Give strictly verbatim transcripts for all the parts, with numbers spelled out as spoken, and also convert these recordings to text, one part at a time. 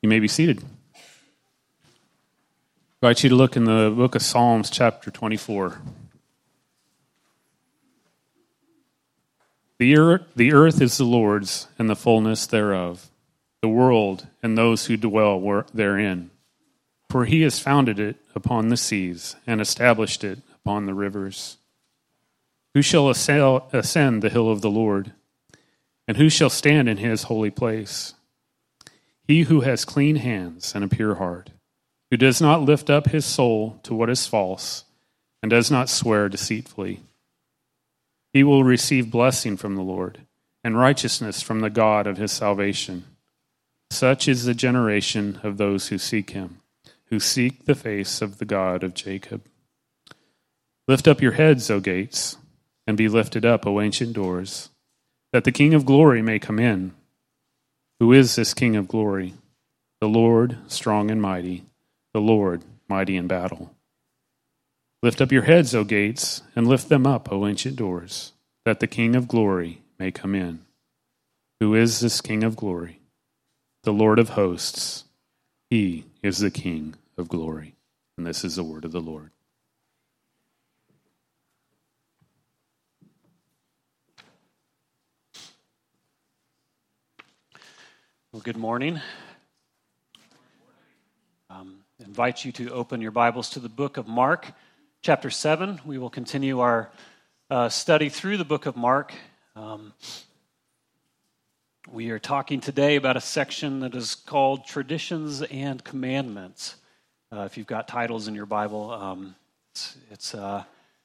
You may be seated. I invite you to look in the book of Psalms, chapter twenty-four. The earth, the earth is the Lord's, and the fullness thereof, the world and those who dwell therein. For he has founded it upon the seas, and established it upon the rivers. Who shall ascend the hill of the Lord? And who shall stand in his holy place? He who has clean hands and a pure heart, who does not lift up his soul to what is false, and does not swear deceitfully. He will receive blessing from the Lord, and righteousness from the God of his salvation. Such is the generation of those who seek him, who seek the face of the God of Jacob. Lift up your heads, O gates, and be lifted up, O ancient doors, that the King of glory may come in. Who is this King of glory? The Lord, strong and mighty, the Lord, mighty in battle. Lift up your heads, O gates, and lift them up, O ancient doors, that the King of glory may come in. Who is this King of glory? The Lord of hosts. He is the King of glory. And this is the word of the Lord. Well, good morning. Um, invite you to open your Bibles to the book of Mark, chapter seven. We will continue our uh, study through the book of Mark. Um, we are talking today about a section that is called Traditions and Commandments. Uh, if you've got titles in your Bible, um, it's it's, uh,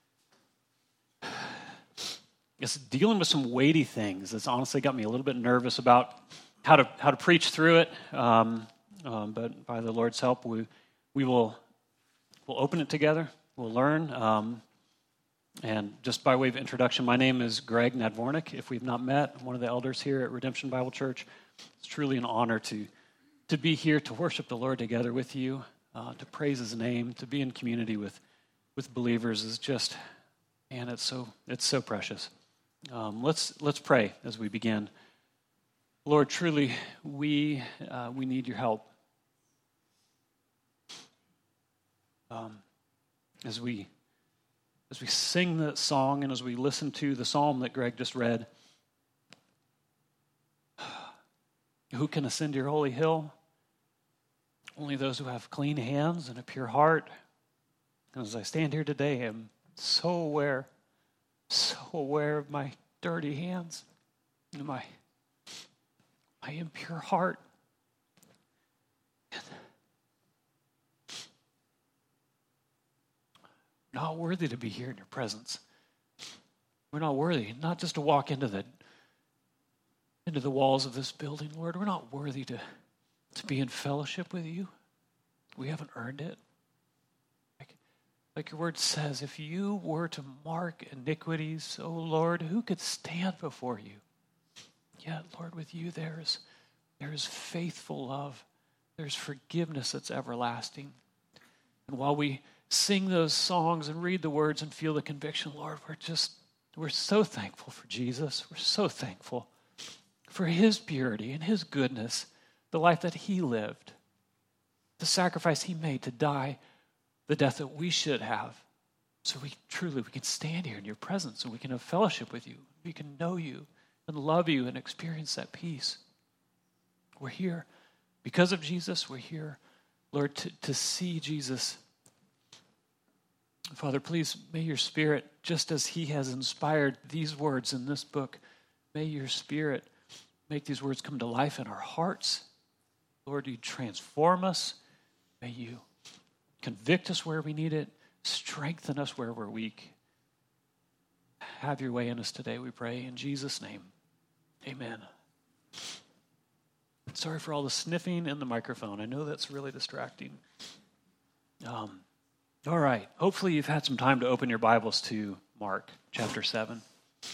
it's dealing with some weighty things. It's honestly got me a little bit nervous about how to how to preach through it, um, um, but by the Lord's help, we we will we'll open it together. We'll learn. Um, and just by way of introduction, my name is Greg Nadvornik. If we've not met, I'm one of the elders here at Redemption Bible Church. It's truly an honor to to be here to worship the Lord together with you, uh, to praise His name, to be in community with with believers is just, man, it's so it's so precious. Um, let's let's pray as we begin. Lord, truly, we uh, we need your help. Um, as we as we sing the song and as we listen to the psalm that Greg just read, who can ascend your holy hill? Only those who have clean hands and a pure heart. And as I stand here today, I'm so aware, so aware of my dirty hands and my my impure heart. We're not worthy to be here in your presence. We're not worthy, not just to walk into the into the walls of this building, Lord. We're not worthy to, to be in fellowship with you. We haven't earned it. Like, like your word says, if you were to mark iniquities, oh Lord, who could stand before you? Yet, Lord, with you there is, there is faithful love. There's forgiveness that's everlasting. And while we sing those songs and read the words and feel the conviction, Lord, we're just, we're so thankful for Jesus. We're so thankful for his purity and his goodness, the life that he lived, the sacrifice he made to die the death that we should have. So we truly, we can stand here in your presence and we can have fellowship with you. We can know you and love you and experience that peace. We're here because of Jesus. We're here, Lord, to, to see Jesus. Father, please, may your Spirit, just as he has inspired these words in this book, may your Spirit make these words come to life in our hearts. Lord, you transform us. May you convict us where we need it. Strengthen us where we're weak. Have your way in us today, we pray. In Jesus' name, amen. Sorry for all the sniffing in the microphone. I know that's really distracting. Um, all right. Hopefully you've had some time to open your Bibles to Mark chapter seven.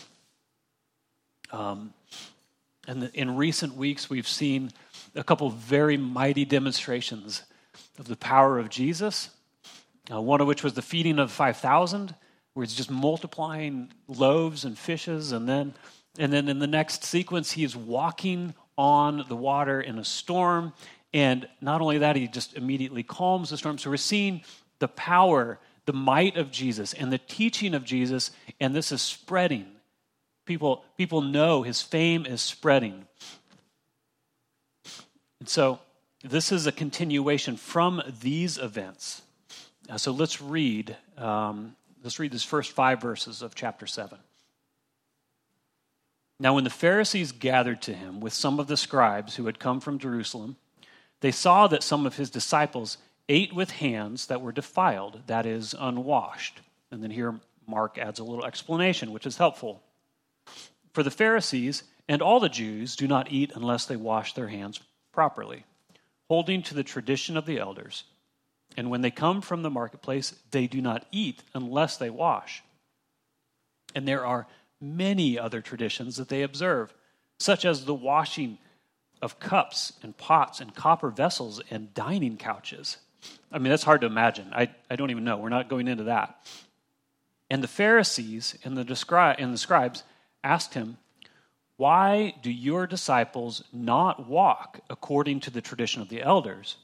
Um, and the, in recent weeks, we've seen a couple very mighty demonstrations of the power of Jesus, uh, one of which was the feeding of five thousand, where he's just multiplying loaves and fishes, and then and then in the next sequence, he is walking on the water in a storm, And not only that, he just immediately calms the storm. So we're seeing the power, the might of Jesus and the teaching of Jesus, and this is spreading. People, people know his fame is spreading. And so this is a continuation from these events. Uh, so let's read, um, let's read these first five verses of chapter seven. Now when the Pharisees gathered to him with some of the scribes who had come from Jerusalem, they saw that some of his disciples ate with hands that were defiled, that is, unwashed. And then here Mark adds a little explanation, which is helpful. For the Pharisees and all the Jews do not eat unless they wash their hands properly, holding to the tradition of the elders. And when they come from the marketplace, they do not eat unless they wash. And there are many other traditions that they observe, such as the washing of cups and pots and copper vessels and dining couches. I mean, that's hard to imagine. I, I don't even know. We're not going into that. And the Pharisees and the, descri- and the scribes asked him, why do your disciples not walk according to the tradition of the elders,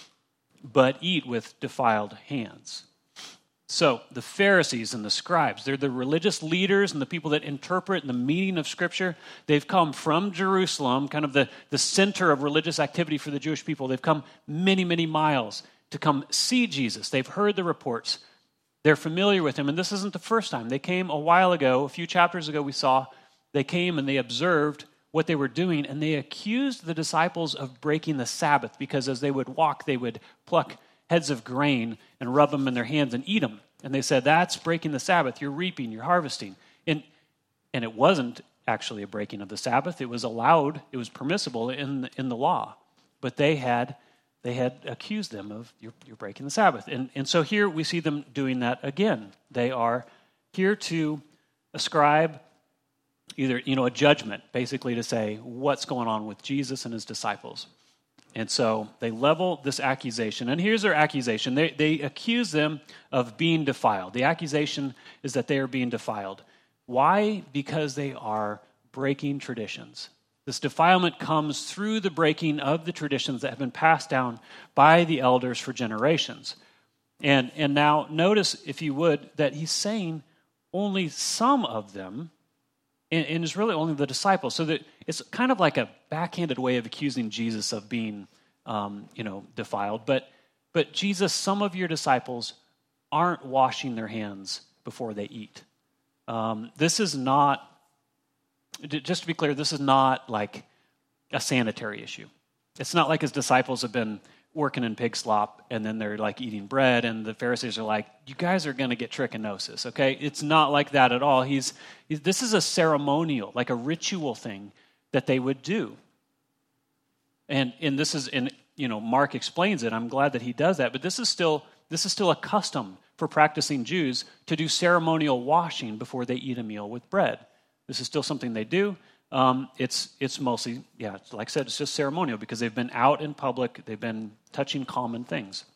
but eat with defiled hands? So the Pharisees and the scribes, they're the religious leaders and the people that interpret the meaning of Scripture. They've come from Jerusalem, kind of the, the center of religious activity for the Jewish people. They've come many, many miles to come see Jesus. They've heard the reports. They're familiar with him, and this isn't the first time. They came a while ago, a few chapters ago we saw, they came and they observed what they were doing, and they accused the disciples of breaking the Sabbath, because as they would walk, they would pluck heads of grain and rub them in their hands and eat them. And they said, that's breaking the Sabbath. You're reaping, you're harvesting. And, and it wasn't actually a breaking of the Sabbath. It was allowed, it was permissible in, in the law. But they had they had accused them of, you're, you're breaking the Sabbath. And, and so here we see them doing that again. They are here to ascribe either, you know, a judgment, basically to say what's going on with Jesus and his disciples. And so they level this accusation. And here's their accusation. They, they accuse them of being defiled. The accusation is that they are being defiled. Why? Because they are breaking traditions. This defilement comes through the breaking of the traditions that have been passed down by the elders for generations. And, and now notice, if you would, that he's saying only some of them, and, and it's really only the disciples. So that it's kind of like a backhanded way of accusing Jesus of being, um, you know, defiled. But, but Jesus, some of your disciples aren't washing their hands before they eat. Um, this is not, just to be clear, this is not like a sanitary issue. It's not like his disciples have been working in pig slop and then they're like eating bread and the Pharisees are like, you guys are going to get trichinosis, okay? It's not like that at all. He's, he's this is a ceremonial, like a ritual thing that they would do. And and this is, and you know, Mark explains it. I'm glad that he does that, but this is still this is still a custom for practicing Jews to do ceremonial washing before they eat a meal with bread. This is still something they do. Um, it's it's mostly, yeah, like I said, it's just ceremonial because they've been out in public. They've been touching common things.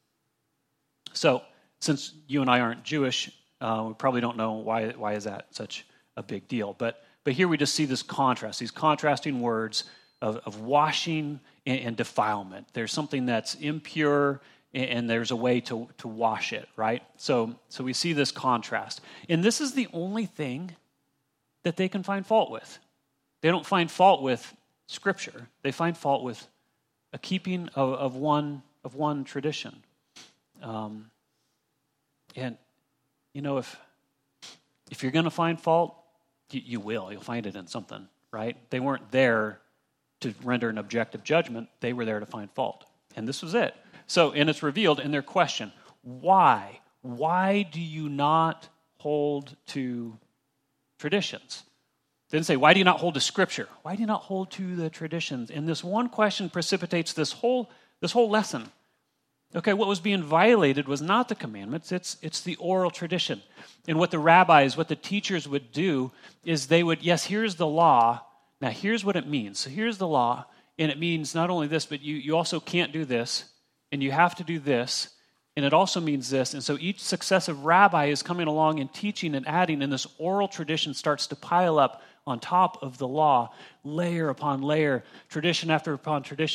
So since you and I aren't Jewish, uh, we probably don't know why why is that such a big deal. But but here we just see this contrast, these contrasting words of, of washing and, and defilement. There's something that's impure and, and there's a way to, to wash it, right? So so we see this contrast. And this is the only thing that they can find fault with. They don't find fault with Scripture. They find fault with a keeping of, of one of one tradition. Um, and you know, if if you're going to find fault, you, you will. You'll find it in something, right? They weren't there to render an objective judgment. They were there to find fault, and this was it. So, and it's revealed in their question: Why? Why do you not hold to traditions? They didn't say, why do you not hold to Scripture? Why do you not hold to the traditions? And this one question precipitates this whole this whole lesson. Okay, what was being violated was not the commandments, it's it's the oral tradition. And what the rabbis, what the teachers would do is they would, yes, here's the law. Now here's what it means. So here's the law, and it means not only this, but you, you also can't do this, and you have to do this, and it also means this. And so each successive rabbi is coming along and teaching and adding, and this oral tradition starts to pile up on top of the law, layer upon layer, tradition after upon tradition,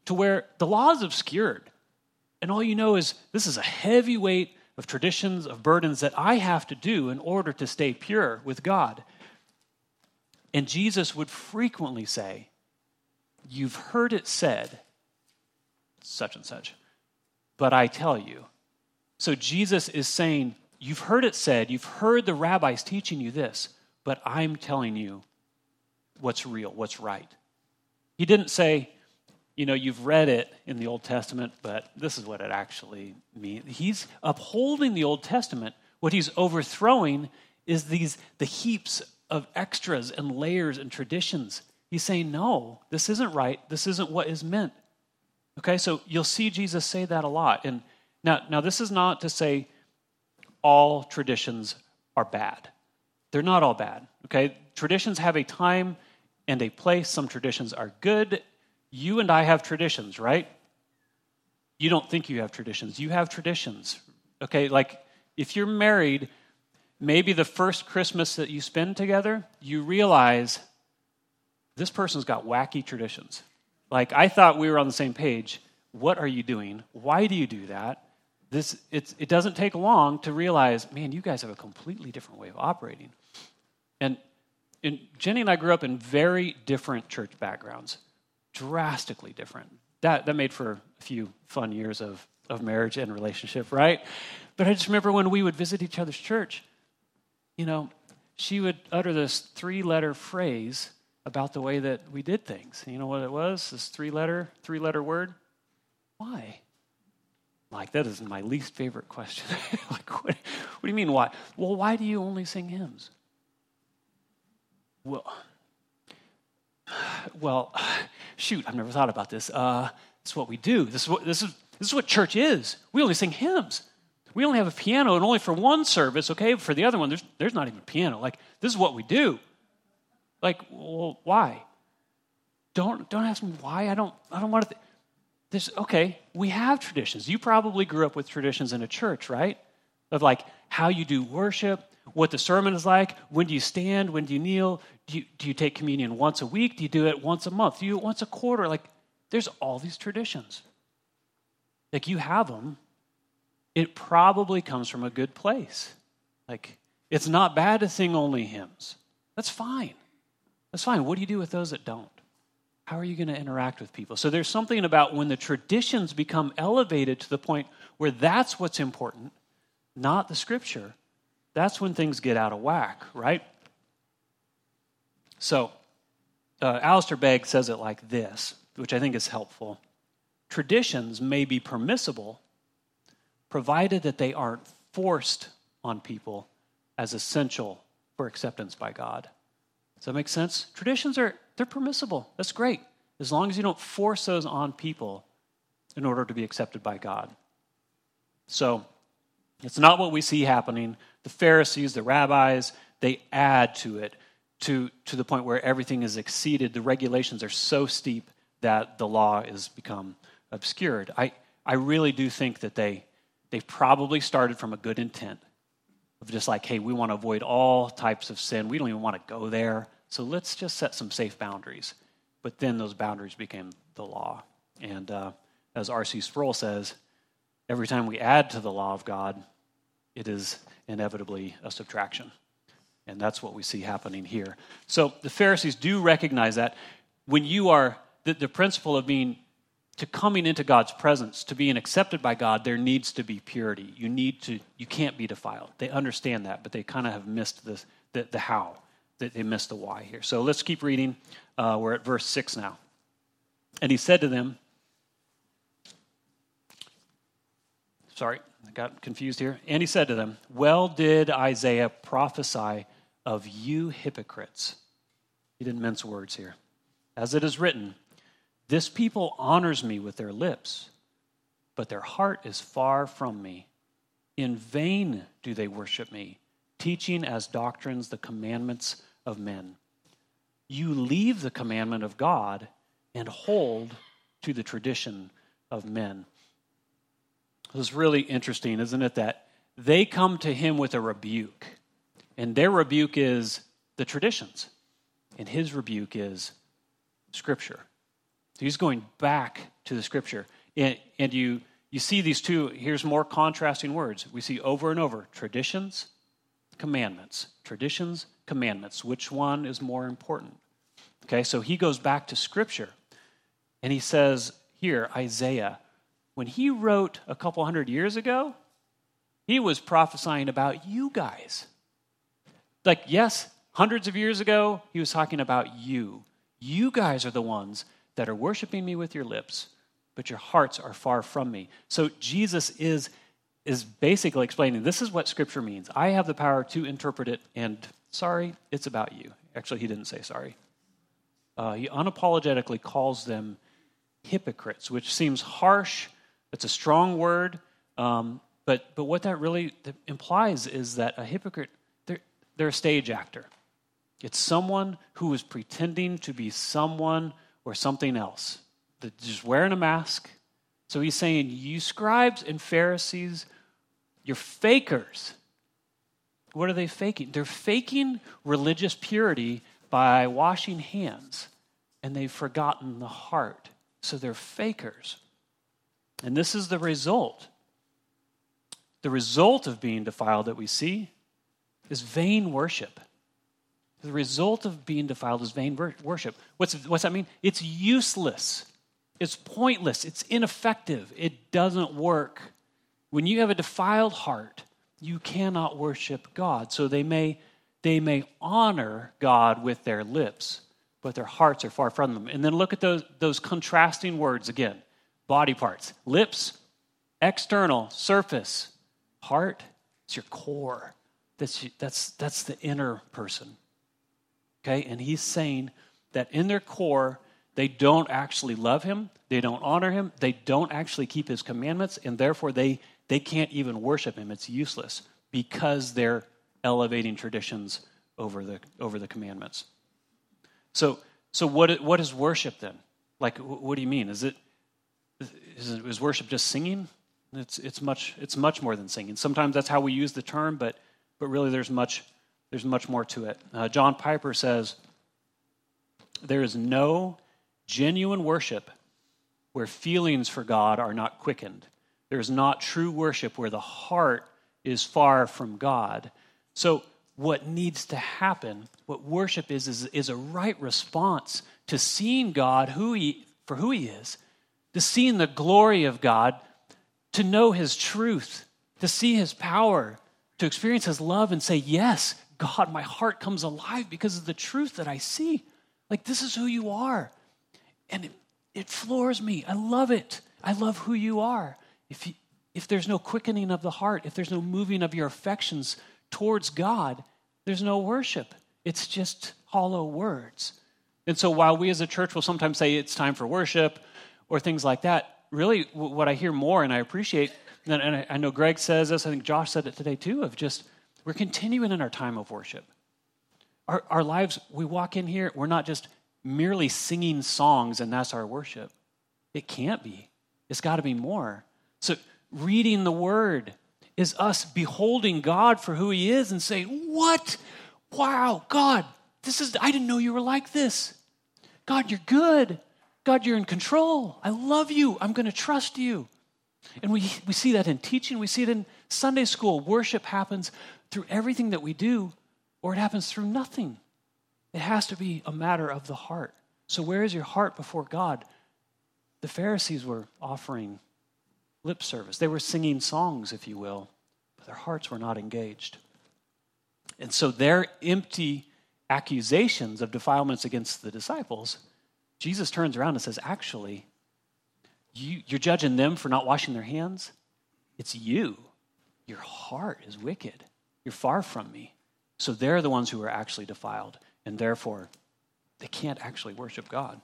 to where the law is obscured. And all you know is this is a heavy weight of traditions, of burdens that I have to do in order to stay pure with God. And Jesus would frequently say, you've heard it said, such and such, but I tell you. So Jesus is saying, you've heard it said, you've heard the rabbis teaching you this, but I'm telling you what's real, what's right. He didn't say, you know, you've read it in the Old Testament, but this is what it actually means. He's upholding the Old Testament. What he's overthrowing is these the heaps of extras and layers and traditions. He's saying, no, this isn't right. This isn't what is meant. Okay, so you'll see Jesus say that a lot. And now, now this is not to say all traditions are bad. They're not all bad, okay? Traditions have a time and a place. Some traditions are good. You and I have traditions, right? You don't think you have traditions. You have traditions, okay? Like if you're married, maybe the first Christmas that you spend together, you realize this person's got wacky traditions. Like I thought we were on the same page. What are you doing? Why do you do that? This it's, it doesn't take long to realize, man, you guys have a completely different way of operating. And, and Jenny and I grew up in very different church backgrounds, drastically different. That that made for a few fun years of, of marriage and relationship, right? But I just remember when we would visit each other's church, you know, she would utter this three-letter phrase about the way that we did things. You know what it was? This three-letter, three-letter word? Why? Like, that is my least favorite question. Like, what, what do you mean, why? Well, why do you only sing hymns? Well, well, shoot, I've never thought about this. Uh, this is what we do. This is what this is. This is what church is. We only sing hymns. We only have a piano, and only for one service. Okay, for the other one, there's there's not even a piano. Like, this is what we do. Like, well, why? Don't don't ask me why. I don't I don't want to. Th- This okay. We have traditions. You probably grew up with traditions in a church, right? Of like how you do worship, what the sermon is like, when do you stand, when do you kneel, do you, do you take communion once a week, do you do it once a month, do you do it once a quarter? Like, there's all these traditions. Like, you have them. It probably comes from a good place. Like, it's not bad to sing only hymns. That's fine. That's fine. What do you do with those that don't? How are you going to interact with people? So there's something about when the traditions become elevated to the point where that's what's important, not the scripture, that's when things get out of whack, right? So uh, Alistair Begg says it like this, which I think is helpful. Traditions may be permissible, provided that they aren't forced on people as essential for acceptance by God. Does that make sense? Traditions are, they're permissible. That's great. As long as you don't force those on people in order to be accepted by God. So, it's not what we see happening. The Pharisees, the rabbis, they add to it to, to the point where everything is exceeded. The regulations are so steep that the law has become obscured. I, I really do think that they, they probably started from a good intent of just like, hey, we want to avoid all types of sin. We don't even want to go there. So let's just set some safe boundaries. But then those boundaries became the law. And uh, as R C Sproul says, every time we add to the law of God, it is inevitably a subtraction. And that's what we see happening here. So the Pharisees do recognize that when you are, the, the principle of being, to coming into God's presence, to being accepted by God, there needs to be purity. You need to, you can't be defiled. They understand that, but they kind of have missed this, the, the how. They missed the why here. So let's keep reading. Uh, we're at verse six now. And he said to them, sorry, I got confused here. And he said to them, well did Isaiah prophesy of you hypocrites. He didn't mince words here. As it is written, this people honors me with their lips, but their heart is far from me. In vain do they worship me, teaching as doctrines the commandments of men. You leave the commandment of God and hold to the tradition of men. It's really interesting, isn't it, that they come to him with a rebuke, and their rebuke is the traditions, and his rebuke is Scripture. So he's going back to the scripture. And, and you, you see these two, here's more contrasting words. We see over and over, traditions, commandments. Traditions, commandments. Which one is more important? Okay, so he goes back to scripture. And he says here, Isaiah, when he wrote a couple hundred years ago, he was prophesying about you guys. Like, yes, hundreds of years ago, he was talking about you. You guys are the ones that are worshiping me with your lips, but your hearts are far from me. So Jesus is, is basically explaining, this is what Scripture means. I have the power to interpret it, and sorry, it's about you. Actually, he didn't say sorry. Uh, he unapologetically calls them hypocrites, which seems harsh. It's a strong word, um, but but what that really implies is that a hypocrite, they're, they're a stage actor. It's someone who is pretending to be someone or something else. They're just wearing a mask. So he's saying, you scribes and Pharisees, you're fakers. What are they faking? They're faking religious purity by washing hands, and they've forgotten the heart. So they're fakers. And this is the result. The result of being defiled that we see is vain worship. The result of being defiled is vain worship. What's, what's that mean? It's useless. It's pointless. It's ineffective. It doesn't work. When you have a defiled heart, you cannot worship God. So they may, they may honor God with their lips, but their hearts are far from them. And then look at those, those contrasting words again. Body parts. Lips, external, surface. Heart, it's your core. That's, that's, that's the inner person. Okay, and he's saying that in their core, they don't actually love him, they don't honor him, they don't actually keep his commandments, and therefore they, they can't even worship him. It's useless because they're elevating traditions over the over the commandments. So, so what what is worship then? Like, what do you mean? Is it is, it, is worship just singing? It's it's much it's much more than singing. Sometimes that's how we use the term, but but really there's much. There's much more to it. Uh, John Piper says, there is no genuine worship where feelings for God are not quickened. There is not true worship where the heart is far from God. So what needs to happen, what worship is, is, is a right response to seeing God who he, for who he is, to seeing the glory of God, to know his truth, to see his power, to experience his love and say, yes, God, my heart comes alive because of the truth that I see. Like, this is who you are. And it, it floors me. I love it. I love who you are. If you, if there's no quickening of the heart, if there's no moving of your affections towards God, there's no worship. It's just hollow words. And so while we as a church will sometimes say it's time for worship or things like that, really what I hear more and I appreciate, and I know Greg says this, I think Josh said it today too, of just we're continuing in our time of worship. Our, our lives, we walk in here, we're not just merely singing songs and that's our worship. It can't be. It's got to be more. So reading the word is us beholding God for who he is and saying, what? Wow, God, this is, I didn't know you were like this. God, you're good. God, you're in control. I love you. I'm going to trust you. And we, we see that in teaching. We see it in Sunday school. Worship happens through everything that we do, or it happens through nothing. It has to be a matter of the heart. So where is your heart before God? The Pharisees were offering lip service. They were singing songs, if you will, but their hearts were not engaged. And so their empty accusations of defilements against the disciples, Jesus turns around and says, actually, you, you're judging them for not washing their hands? It's you. Your heart is wicked. You're far from me. So they're the ones who are actually defiled, and therefore they can't actually worship God.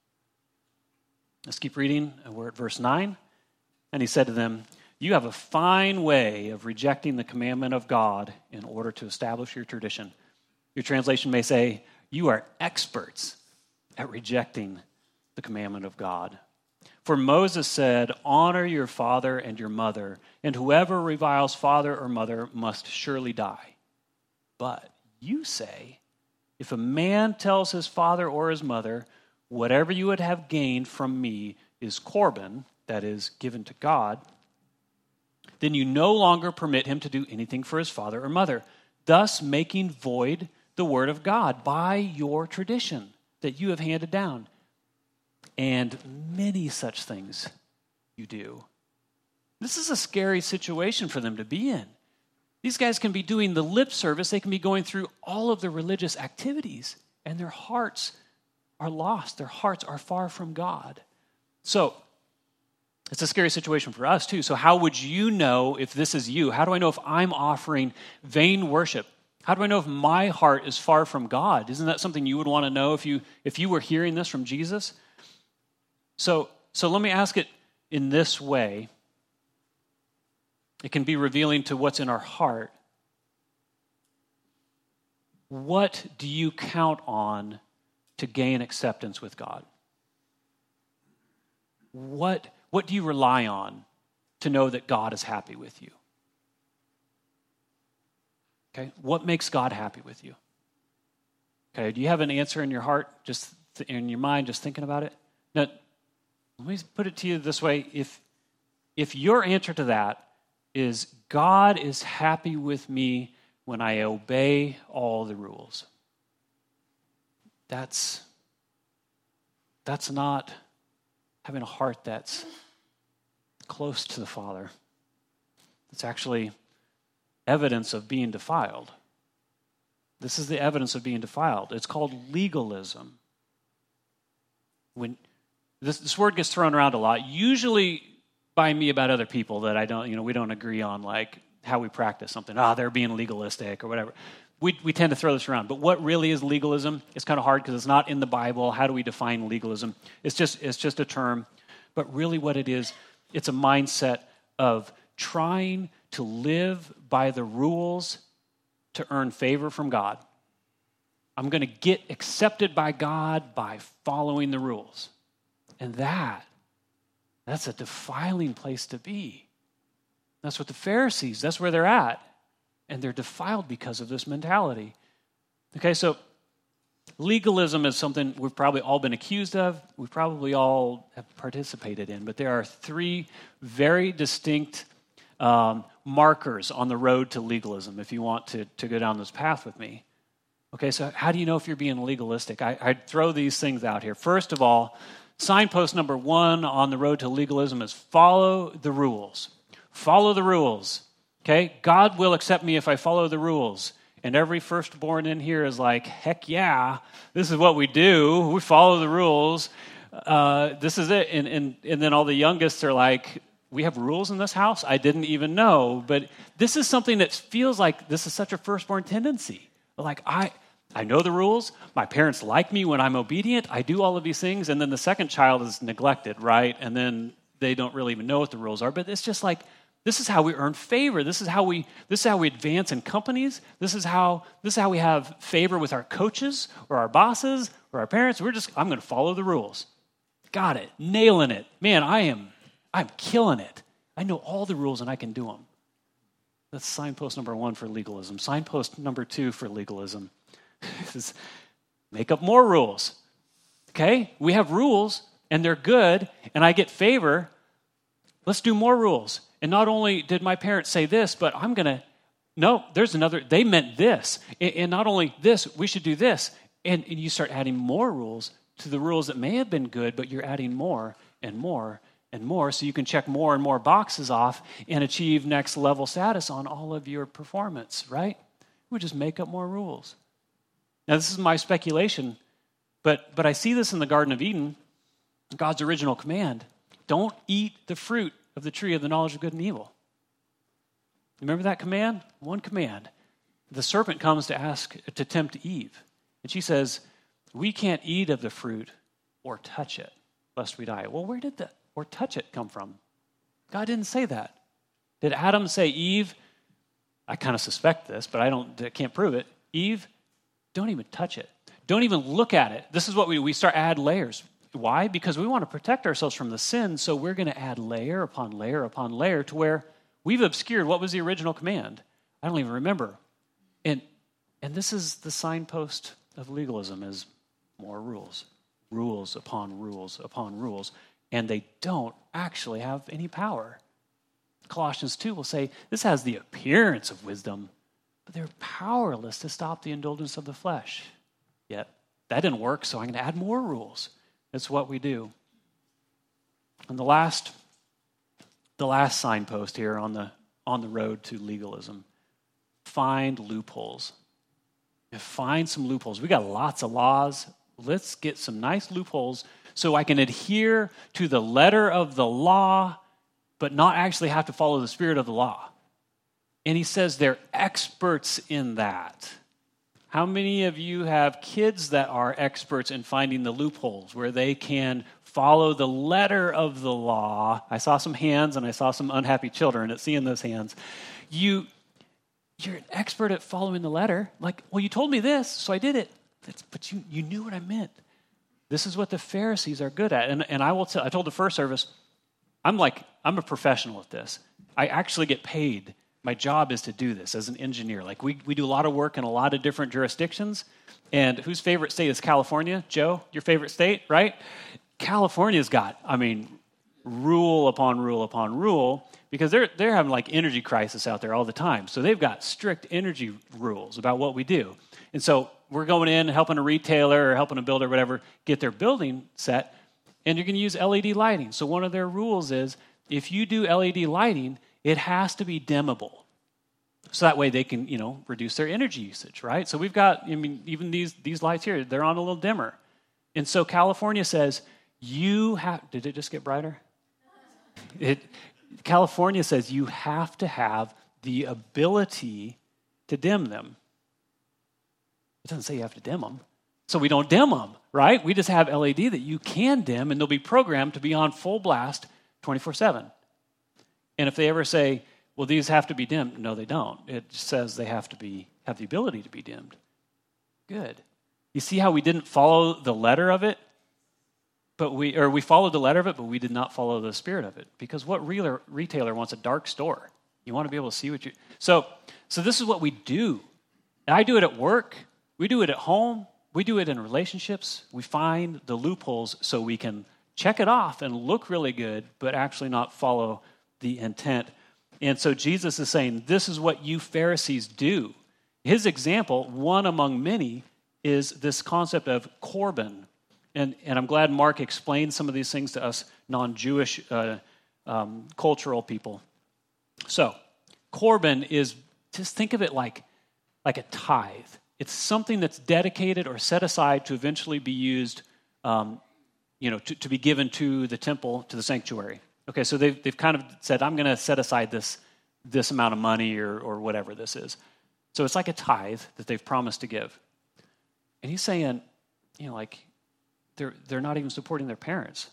Let's keep reading. We're at verse nine. And he said to them, you have a fine way of rejecting the commandment of God in order to establish your tradition. Your translation may say, you are experts at rejecting the commandment of God. For Moses said, honor your father and your mother, and whoever reviles father or mother must surely die. But you say, if a man tells his father or his mother, whatever you would have gained from me, is Corban, that is given to God, then you no longer permit him to do anything for his father or mother, thus making void the word of God by your tradition that you have handed down. And many such things you do. This is a scary situation for them to be in. These guys can be doing the lip service. They can be going through all of the religious activities, and their hearts are lost. Their hearts are far from God. So, it's a scary situation for us too. So how would you know if this is you? How do I know if I'm offering vain worship? How do I know if my heart is far from God? Isn't that something you would want to know if you if you were hearing this from Jesus? So, so let me ask it in this way. It can be revealing to what's in our heart. What do you count on to gain acceptance with God? What, what do you rely on to know that God is happy with you? Okay, what makes God happy with you? Okay, do you have an answer in your heart, just th- in your mind, just thinking about it? Now, let me put it to you this way. If, if your answer to that is God is happy with me when I obey all the rules, that's, that's not having a heart that's close to the Father. It's actually evidence of being defiled. This is the evidence of being defiled. It's called legalism. When this, this word gets thrown around a lot, usually by me about other people that I don't, you know, we don't agree on, like how we practice something. Ah, oh, they're being legalistic or whatever. We we tend to throw this around. But what really is legalism? It's kind of hard because it's not in the Bible. How do we define legalism? It's just it's just a term. But really what it is, it's a mindset of trying to live by the rules to earn favor from God. I'm going to get accepted by God by following the rules. And that, that's a defiling place to be. That's what the Pharisees, that's where they're at. And they're defiled because of this mentality. Okay, so legalism is something we've probably all been accused of. We probably all have participated in. But there are three very distinct um, markers on the road to legalism if you want to, to go down this path with me. Okay, so how do you know if you're being legalistic? I, I'd throw these things out here. First of all, signpost number one on the road to legalism is follow the rules. Follow the rules. Okay, God will accept me if I follow the rules. And every firstborn in here is like, heck yeah, this is what we do. We follow the rules. Uh, this is it. And, and, and then all the youngest are like, we have rules in this house? I didn't even know. But this is something that feels like this is such a firstborn tendency. Like, I, I know the rules. My parents like me when I'm obedient. I do all of these things. And then the second child is neglected, right? And then they don't really even know what the rules are. But it's just like, this is how we earn favor. This is how we this is how we advance in companies. This is how this is how we have favor with our coaches or our bosses or our parents. We're just I'm going to follow the rules. Got it. Nailing it. Man, I am I'm killing it. I know all the rules and I can do them. That's signpost number one for legalism. Signpost number two for legalism is make up more rules. Okay? We have rules and they're good and I get favor. Let's do more rules. And not only did my parents say this, but I'm going to, no, there's another, they meant this. And, and not only this, we should do this. And, and you start adding more rules to the rules that may have been good, but you're adding more and more and more so you can check more and more boxes off and achieve next level status on all of your performance, right? We just make up more rules. Now, this is my speculation, but, but I see this in the Garden of Eden, God's original command. Don't eat the fruit of the tree of the knowledge of good and evil. Remember that command? One command. The serpent comes to ask, to tempt Eve. And she says, we can't eat of the fruit or touch it, lest we die. Well, where did the or touch it come from? God didn't say that. Did Adam say, Eve, I kind of suspect this, but I don't, I can't prove it. Eve, don't even touch it. Don't even look at it. This is what we, we start add layers. Why? Because we want to protect ourselves from the sin, so we're going to add layer upon layer upon layer to where we've obscured what was the original command. I don't even remember. And and this is the signpost of legalism is more rules. Rules upon rules upon rules. and they don't actually have any power. Colossians two will say, this has the appearance of wisdom, but they're powerless to stop the indulgence of the flesh. Yet, that didn't work, so I'm going to add more rules. That's what we do. And the last, the last signpost here on the on the road to legalism, find loopholes. And find some loopholes. We got lots of laws. Let's get some nice loopholes so I can adhere to the letter of the law, but not actually have to follow the spirit of the law. And he says they're experts in that. How many of you have kids that are experts in finding the loopholes where they can follow the letter of the law? I saw some hands and I saw some unhappy children at seeing those hands. You, you're an expert at following the letter. Like, well, you told me this, so I did it. That's, but you, you knew what I meant. This is what the Pharisees are good at. And, and I will tell, I told the first service, I'm like, I'm a professional at this. I actually get paid. My job is to do this as an engineer. Like we, we do a lot of work in a lot of different jurisdictions. And whose favorite state is California? Joe, your favorite state, right? California's got, I mean, rule upon rule upon rule because they're they're having like energy crisis out there all the time. So they've got strict energy rules about what we do. And so we're going in helping a retailer or helping a builder or whatever get their building set, and you're going to use L E D lighting. So one of their rules is if you do L E D lighting, it has to be dimmable. So that way they can, you know, reduce their energy usage, right? So we've got, I mean, even these, these lights here, they're on a little dimmer. And so California says, you have, did it just get brighter? It, California says you have to have the ability to dim them. It doesn't say you have to dim them. So we don't dim them, right? We just have L E D that you can dim, and they'll be programmed to be on full blast twenty-four seven. And if they ever say, well, these have to be dimmed, no, they don't. It just says they have to be have the ability to be dimmed. Good. You see how we didn't follow the letter of it? But we or we followed the letter of it, but we did not follow the spirit of it. Because what retailer, retailer wants a dark store? You want to be able to see what you... So, so this is what we do. And I do it at work. We do it at home. We do it in relationships. We find the loopholes so we can check it off and look really good, but actually not follow the intent. And so Jesus is saying, this is what you Pharisees do. His example, one among many, is this concept of Corban. And, and I'm glad Mark explained some of these things to us non-Jewish uh, um, cultural people. So, Corban is, just think of it like, like a tithe. It's something that's dedicated or set aside to eventually be used, um, you know, to, to be given to the temple, to the sanctuary. Okay, so they've, they've kind of said, I'm going to set aside this, this amount of money or, or whatever this is. So it's like a tithe that they've promised to give. And he's saying, you know, like, they're, they're not even supporting their parents.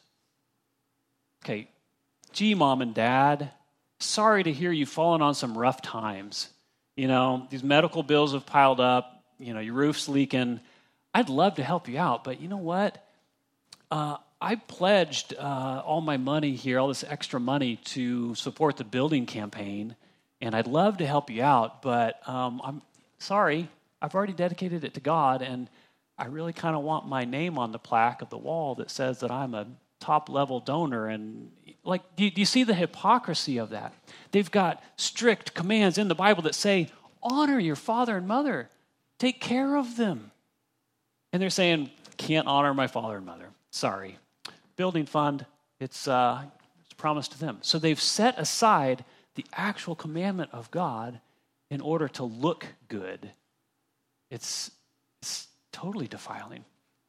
Okay, gee, mom and dad, sorry to hear you've fallen on some rough times. You know, these medical bills have piled up. You know, your roof's leaking. I'd love to help you out, but you know what? Uh, I pledged uh, all my money here, all this extra money to support the building campaign, and I'd love to help you out, but um, I'm sorry, I've already dedicated it to God, and I really kind of want my name on the plaque of the wall that says that I'm a top-level donor. And like, do you, do you see the hypocrisy of that? They've got strict commands in the Bible that say, honor your father and mother, take care of them. And they're saying, can't honor my father and mother. Sorry. Building fund, it's, uh, it's promised to them. So they've set aside the actual commandment of God in order to look good. It's, it's totally defiling.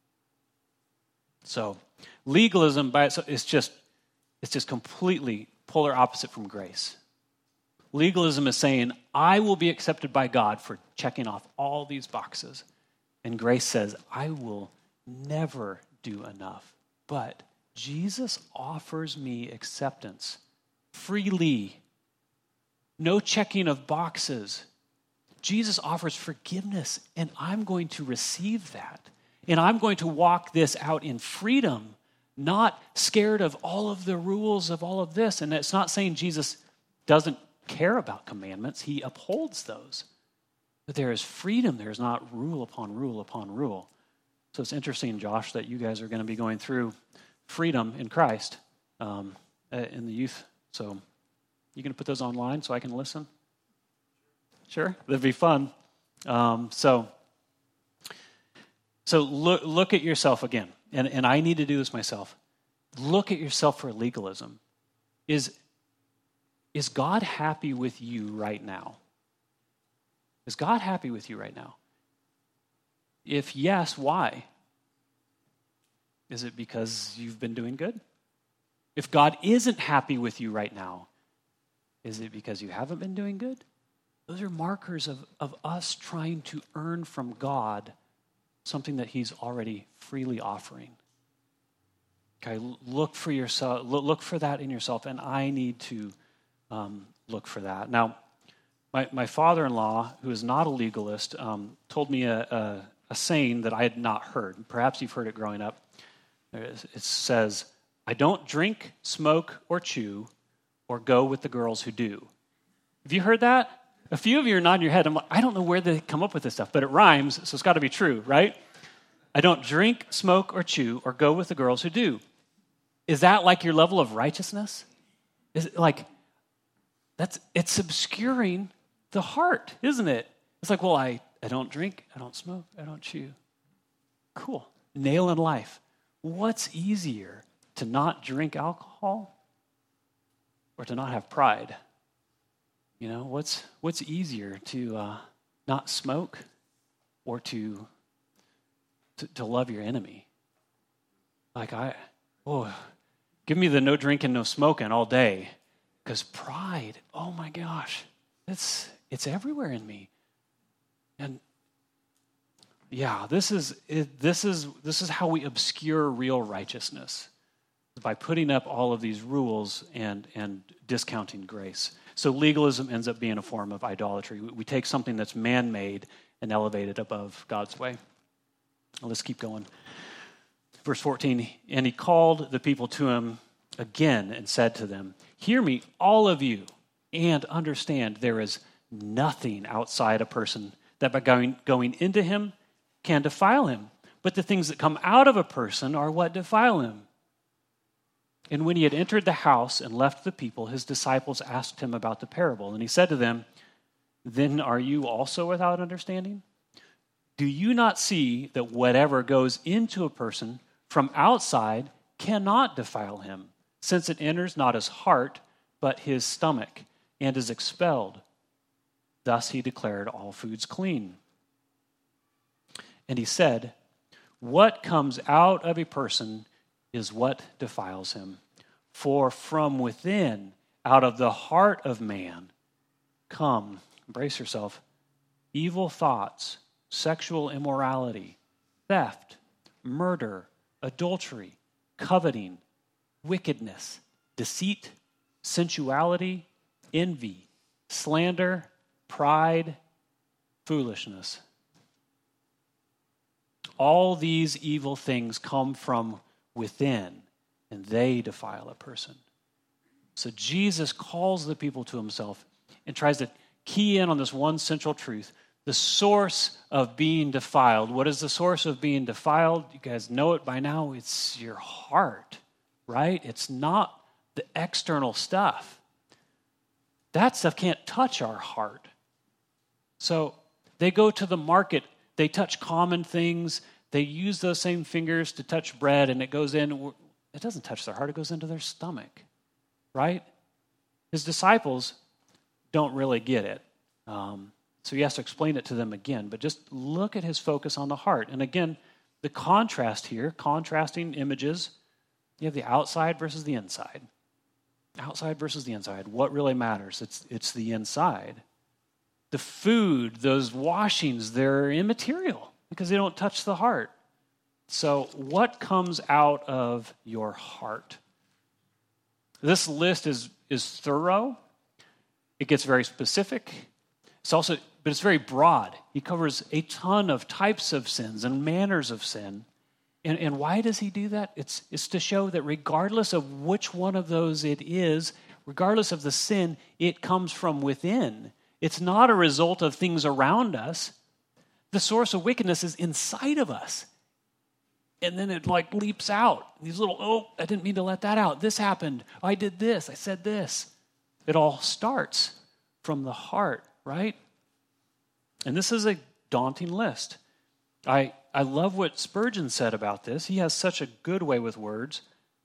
So legalism by itself is just, it's just completely polar opposite from grace. Legalism is saying, I will be accepted by God for checking off all these boxes. And grace says, I will never do enough. But Jesus offers me acceptance freely. No checking of boxes. Jesus offers forgiveness, and I'm going to receive that. And I'm going to walk this out in freedom, not scared of all of the rules of all of this. And it's not saying Jesus doesn't care about commandments. He upholds those. But there is freedom. There is not rule upon rule upon rule. So it's interesting, Josh, that you guys are going to be going through freedom in Christ. um, in the youth. So you going to put those online so I can listen? Sure, that'd be fun. Um, so, so look look at yourself again, and and I need to do this myself. Look at yourself for legalism. Is is God happy with you right now? Is God happy with you right now? If yes, why? Is it because you've been doing good? If God isn't happy with you right now, is it because you haven't been doing good? Those are markers of, of us trying to earn from God something that he's already freely offering. Okay, look for yourself, look for that in yourself, and I need to um, look for that. Now, my, my father-in-law, who is not a legalist, um, told me a, a, a saying that I had not heard. Perhaps you've heard it growing up. It says, I don't drink, smoke, or chew, or go with the girls who do. Have you heard that? A few of you are nodding your head. I'm like, I don't know where they come up with this stuff, but it rhymes, so it's got to be true, right? I don't drink, smoke, or chew, or go with the girls who do. Is that like your level of righteousness? Is it like, that's, it's obscuring the heart, isn't it? It's like, well, I, I don't drink, I don't smoke, I don't chew. Cool. Nail in life. What's easier, to not drink alcohol or to not have pride? You know, what's what's easier, to uh, not smoke or to, to to love your enemy? Like I, oh, give me the no drinking, no smoking all day, because pride. Oh my gosh, it's it's everywhere in me, and yeah, this is it, this is this is how we obscure real righteousness, by putting up all of these rules and and discounting grace. So legalism ends up being a form of idolatry. We, we take something that's man-made and elevate it above God's way. Well, let's keep going. Verse fourteen, and he called the people to him again and said to them, hear me, all of you, and understand there is nothing outside a person that by going, going into him can defile him. But the things that come out of a person are what defile him. And when he had entered the house and left the people, his disciples asked him about the parable. And he said to them, then are you also without understanding? Do you not see that whatever goes into a person from outside cannot defile him, since it enters not his heart, but his stomach, and is expelled? Thus he declared all foods clean. And he said, what comes out of a person is what defiles him. For from within, out of the heart of man, come, brace yourself, evil thoughts, sexual immorality, theft, murder, adultery, coveting, wickedness, deceit, sensuality, envy, slander, pride, foolishness. All these evil things come from within, and they defile a person. So Jesus calls the people to himself and tries to key in on this one central truth, the source of being defiled. What is the source of being defiled? You guys know it by now. It's your heart, right? It's not the external stuff. That stuff can't touch our heart. So they go to the market, they touch common things, they use those same fingers to touch bread, and it goes in. It doesn't touch their heart. It goes into their stomach, right? His disciples don't really get it. Um, so he has to explain it to them again. But just look at his focus on the heart. And again, the contrast here, contrasting images, you have the outside versus the inside. Outside versus the inside. What really matters? It's, it's the inside. The food, those washings, they're immaterial, because they don't touch the heart. So what comes out of your heart? This list is, is thorough. It gets very specific. It's also, but it's very broad. He covers a ton of types of sins and manners of sin. And, and why does he do that? It's, it's to show that regardless of which one of those it is, regardless of the sin, it comes from within. It's not a result of things around us. The source of wickedness is inside of us. And then it like leaps out. These little, oh, I didn't mean to let that out. This happened. I did this. I said this. It all starts from the heart, right? And this is a daunting list. I, I love what Spurgeon said about this. He has such a good way with words.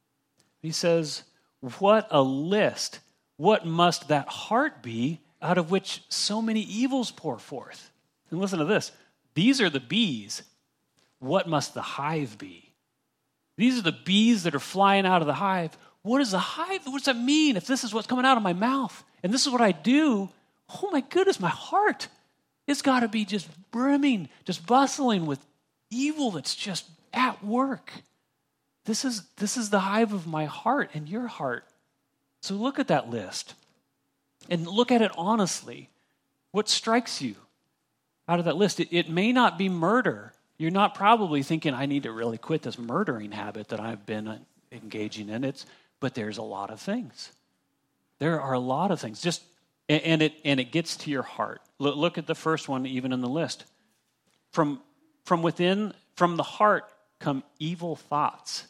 He says, what a list. What must that heart be out of which so many evils pour forth? And listen to this. These are the bees. What must the hive be? These are the bees that are flying out of the hive. What is the hive? What does that mean if this is what's coming out of my mouth? And this is what I do. Oh my goodness, my heart. It's got to be just brimming, just bustling with evil that's just at work. This is, this is the hive of my heart and your heart. So look at that list and look at it honestly. What strikes you out of that list? It, it may not be murder. You're not probably thinking, I need to really quit this murdering habit that I've been engaging in. It's, but there's a lot of things. There are a lot of things. Just and it and it gets to your heart. Look, look at the first one, even in the list. From from within, from the heart, come evil thoughts.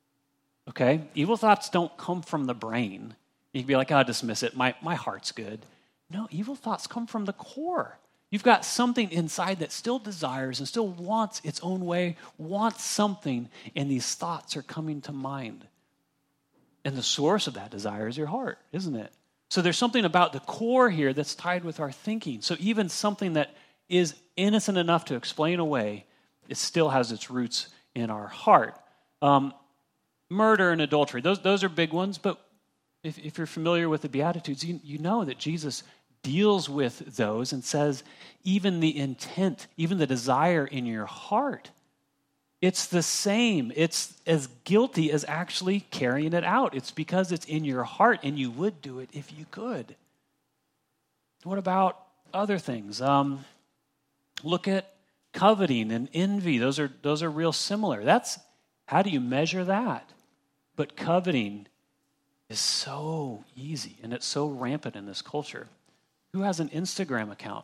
Okay, evil thoughts don't come from the brain. You can be like, "I'll dismiss it. My my heart's good." No, evil thoughts come from the core. You've got something inside that still desires and still wants its own way, wants something, and these thoughts are coming to mind. And the source of that desire is your heart, isn't it? So there's something about the core here that's tied with our thinking. So even something that is innocent enough to explain away, it still has its roots in our heart. Um, murder and adultery, those, those are big ones, but if, if you're familiar with the Beatitudes, you, you know that Jesus deals with those and says, even the intent, even the desire in your heart, it's the same. It's as guilty as actually carrying it out. It's because it's in your heart and you would do it if you could. What about other things? Um, look at coveting and envy. Those are, those are real similar. That's, how do you measure that? But coveting is so easy and it's so rampant in this culture. Who has an Instagram account?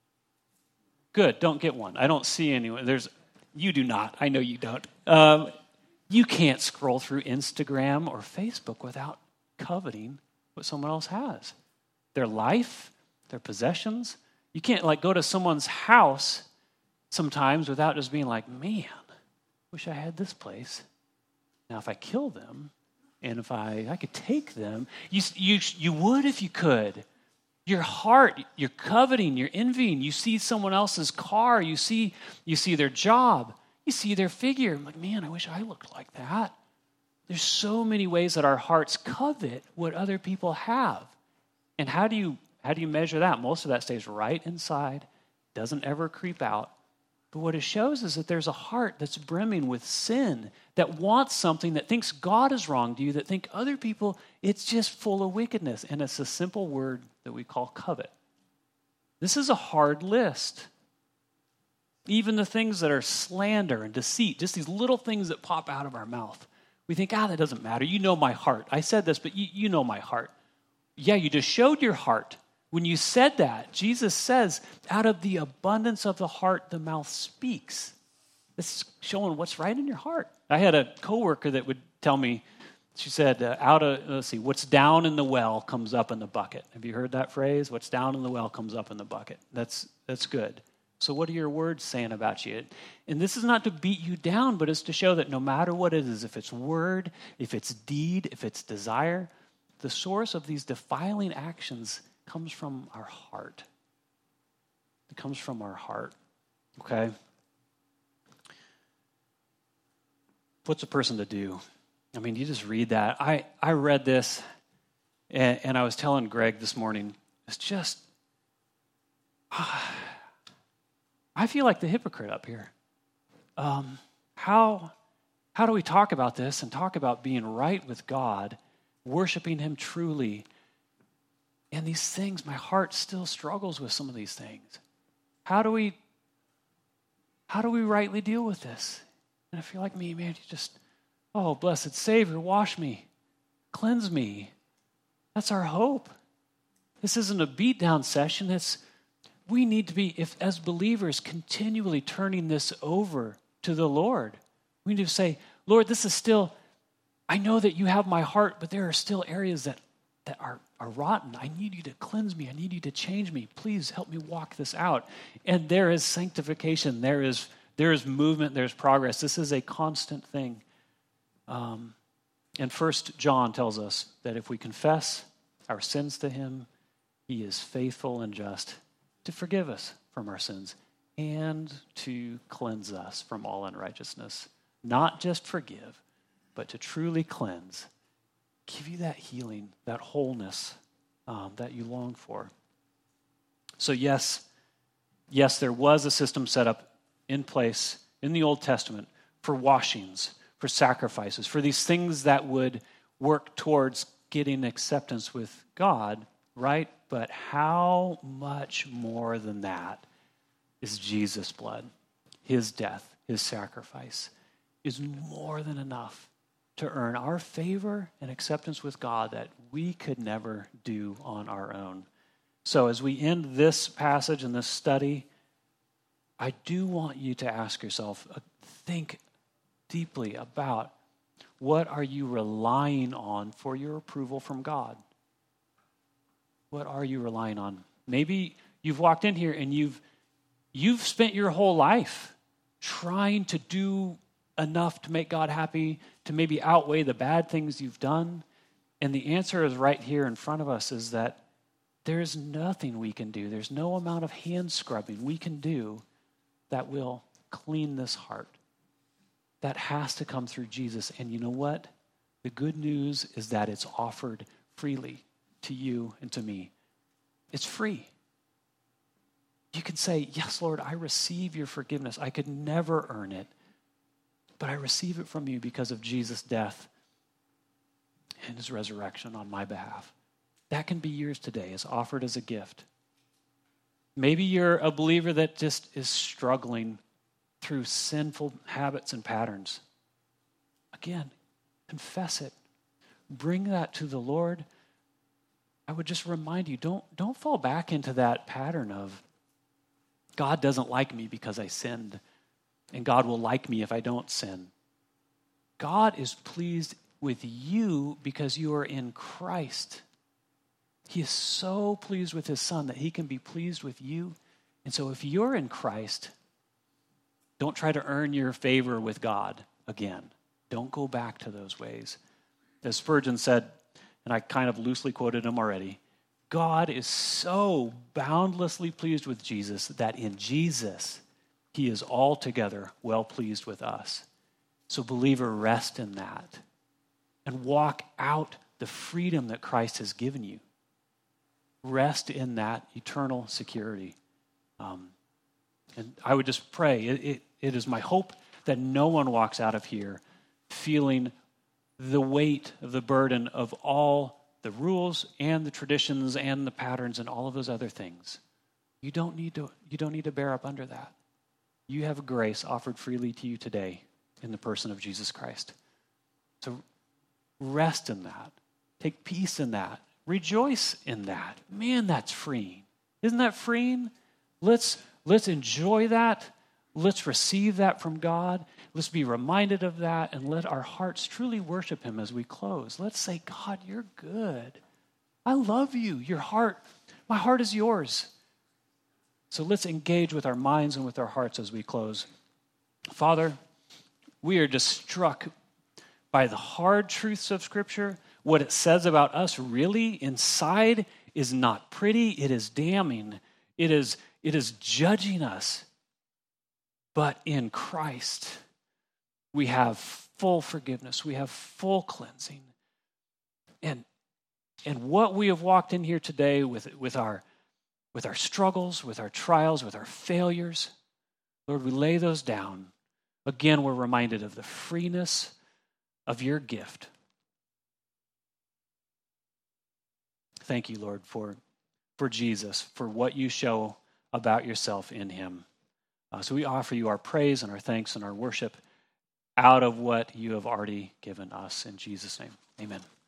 Good, don't get one. I don't see anyone. There's, you do not. I know you don't. Um, you can't scroll through Instagram or Facebook without coveting what someone else has. Their life, their possessions. You can't like go to someone's house sometimes without just being like, man, wish I had this place. Now if I kill them and if I, I could take them, you, you, you would if you could. Your heart, you're coveting, you're envying. You see someone else's car, you see, you see their job, you see their figure. I'm like, man, I wish I looked like that. There's so many ways that our hearts covet what other people have. And how do you how do you measure that? Most of that stays right inside, doesn't ever creep out. But what it shows is that there's a heart that's brimming with sin, that wants something, that thinks God has wronged you, that think other people, it's just full of wickedness. And it's a simple word that we call covet. This is a hard list. Even the things that are slander and deceit, just these little things that pop out of our mouth. We think, ah, that doesn't matter. You know my heart. I said this, but you, you know my heart. Yeah, you just showed your heart. When you said that, Jesus says, out of the abundance of the heart, the mouth speaks. It's showing what's right in your heart. I had a coworker that would tell me, she said, uh, out of, let's see, what's down in the well comes up in the bucket. Have you heard that phrase? What's down in the well comes up in the bucket. That's that's good. So what are your words saying about you? And this is not to beat you down, but it's to show that no matter what it is, if it's word, if it's deed, if it's desire, the source of these defiling actions comes from our heart. It comes from our heart, okay? What's a person to do? I mean, you just read that. I, I read this, and, and I was telling Greg this morning, it's just, ah, I feel like the hypocrite up here. Um, how, how do we talk about this and talk about being right with God, worshiping Him truly? And these things, my heart still struggles with some of these things. How do we, how do we rightly deal with this? And I feel like me, man, you just, oh, blessed Savior, wash me, cleanse me. That's our hope. This isn't a beat down session. It's, we need to be, if as believers, continually turning this over to the Lord. We need to say, Lord, this is still, I know that you have my heart, but there are still areas that, that are, are rotten. I need you to cleanse me. I need you to change me. Please help me walk this out. And there is sanctification. There is, there is movement. There's progress. This is a constant thing. Um, and First John tells us that if we confess our sins to him, he is faithful and just to forgive us from our sins and to cleanse us from all unrighteousness. Not just forgive, but to truly cleanse, give you that healing, that wholeness um, that you long for. So yes, yes, there was a system set up in place in the Old Testament for washings, for sacrifices, for these things that would work towards getting acceptance with God, right? But how much more than that is Jesus' blood, his death, his sacrifice is more than enough to earn our favor and acceptance with God that we could never do on our own. So as we end this passage and this study, I do want you to ask yourself, uh, think deeply about what are you relying on for your approval from God? What are you relying on? Maybe you've walked in here and you've you've spent your whole life trying to do enough to make God happy, to maybe outweigh the bad things you've done. And the answer is right here in front of us, is that there is nothing we can do. There's no amount of hand scrubbing we can do that will clean this heart. That has to come through Jesus. And you know what? The good news is that it's offered freely to you and to me. It's free. You can say, yes, Lord, I receive your forgiveness. I could never earn it, but I receive it from you because of Jesus' death and his resurrection on my behalf. That can be yours today. It's offered as a gift. Maybe you're a believer that just is struggling through sinful habits and patterns. Again, confess it. Bring that to the Lord. I would just remind you, don't, don't fall back into that pattern of God doesn't like me because I sinned, and God will like me if I don't sin. God is pleased with you because you are in Christ. He is so pleased with his Son that he can be pleased with you. And so if you're in Christ, don't try to earn your favor with God again. Don't go back to those ways. As Spurgeon said, and I kind of loosely quoted him already, God is so boundlessly pleased with Jesus that in Jesus, he is altogether well pleased with us. So believer, rest in that and walk out the freedom that Christ has given you. Rest in that eternal security. Um, and I would just pray, it, it, it is my hope that no one walks out of here feeling the weight of the burden of all the rules and the traditions and the patterns and all of those other things. You don't need to, you don't need to bear up under that. You have grace offered freely to you today in the person of Jesus Christ. So rest in that. Take peace in that. Rejoice in that. Man, that's freeing. Isn't that freeing? Let's, let's enjoy that. Let's receive that from God. Let's be reminded of that and let our hearts truly worship him as we close. Let's say, God, you're good. I love you. Your heart, my heart is yours. So let's engage with our minds and with our hearts as we close. Father, we are just struck by the hard truths of Scripture. What it says about us really inside is not pretty. It is damning. It is, it is judging us. But in Christ, we have full forgiveness. We have full cleansing. And, and what we have walked in here today with, with, our, with our struggles, with our trials, with our failures, Lord, we lay those down. Again, we're reminded of the freeness of your gift. Thank you, Lord, for, for Jesus, for what you show about yourself in him. Uh, so we offer you our praise and our thanks and our worship out of what you have already given us. In Jesus' name, amen.